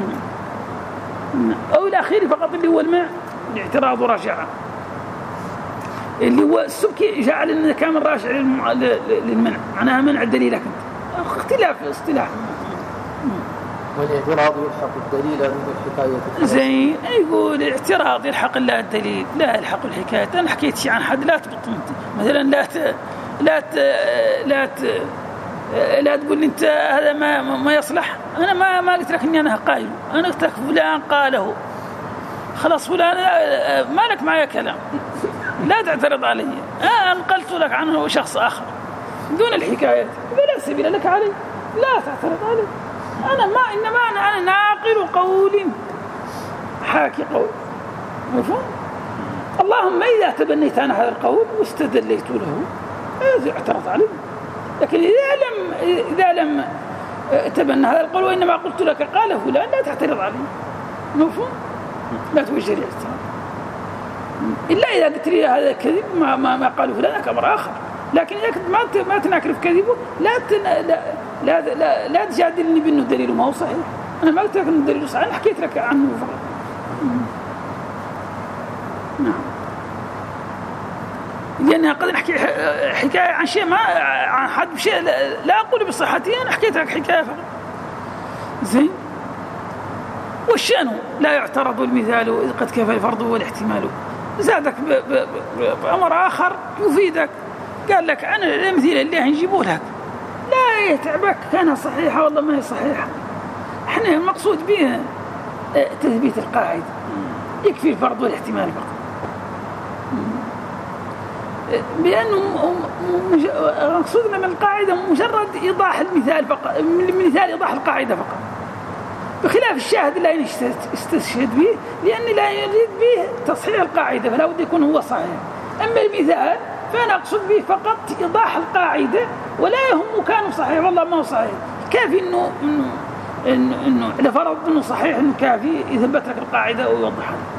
أو الأخير فقط اللي هو المنع الاعتراض راجعة، اللي هو السبكي جعل أنه كان راجع للمنع، معناها منع الدليل. لكن اختلاف اصطلاح. والاعتراض يلحق الدليل من الحكاية زين. يقول الاعتراض يلحق لا الدليل لا يلحق الحكاية. أنا حكيت شيء عن حد لا تبط مثلا لا ت... لا ت... لا ت... لا تقول لي أنت هذا ما ما يصلح. أنا ما ما قلت لك إني أنا قايل، أنا قلت لك فلان قاله، خلاص فلان ما لك معايا كلام، لا تعترض علي. أنا نقلت لك عنه شخص آخر دون الحكايات، ولا سبيل لك علي، لا تعترض علي. أنا ما إنما أنا, أنا ناقل قول حاكي قول. مفهوم؟ اللهم إذا تبنيت أنا هذا القول واستدليت له هذا اعترض عليه. لكن إذا لم إذا لم تبنى هذا القول وإنما قلت لك قاله فلان لا تعترض عليه. مفهوم؟ لا توجه لي اعتراض إلا إذا قلت لي هذا كذب ما ما, ما قاله فلان أمر آخر. لكن إذا كنت ما ما تناكر في كذبه لا تن... لا لا لا, لا تجادلني بأنه دليله ما هو صحيح. أنا ما قلت لك أنه دليله صحيح، أنا حكيت لك عنه فقط. نعم. لأنها قد نحكي حكاية عن شيء ما عن حد بشيء لا, لا أقول بصحته، أنا حكيت لك حكاية فقط. زين. والشأن لا يعترض المثال إذ قد كفى الفرض والاحتمال. زادك بأمر آخر يفيدك، قال لك أنا الأمثلة اللي هنجيبه لك لا يتعبك كانها صحيحة والله ما هي صحيحة. احنا المقصود بها تثبيت القاعدة، يكفي الفرض والاحتمال فقط، بأنه مقصودنا من القاعدة مجرد إيضاح المثال فقط، من المثال إيضاح القاعدة فقط، بخلاف الشاهد لا يستشهد به لأني لا يريد به تصحيح القاعدة فلا بد يكون هو صحيح. أما المثال فأنا أقصد به فقط إيضاح القاعدة ولا يهم كانوا صحيح والله ما هو صحيح. كافي إنه إنه إنه إذا فرض إنه صحيح إنه كافي يثبت لك القاعدة ويوضحها.